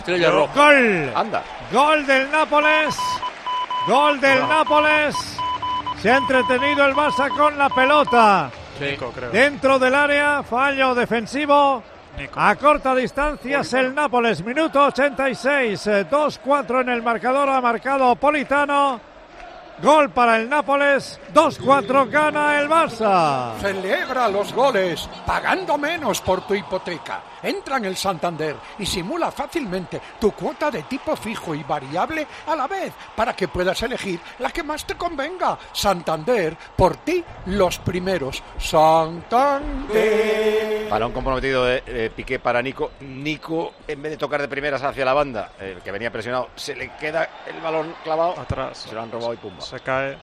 Estrella Roja. Gol. Anda. Gol del Nápoles. Gol del Nápoles. Se ha entretenido el Barça con la pelota. Nico, creo. Dentro del área, fallo defensivo. Nico. A corta distancia es el Nápoles, minuto 86, 2-4 en el marcador, ha marcado Politano. Gol para el Nápoles, 2-4 gana el Barça. Celebra los goles, pagando menos por tu hipoteca. Entra en el Santander y simula fácilmente tu cuota de tipo fijo y variable a la vez, para que puedas elegir la que más te convenga. Santander, por ti, los primeros. Santander. Balón comprometido de Piqué para Nico. Nico, en vez de tocar de primeras hacia la banda, el que venía presionado, se le queda el balón clavado. Atrás. Se lo han robado y pumba. Se cae.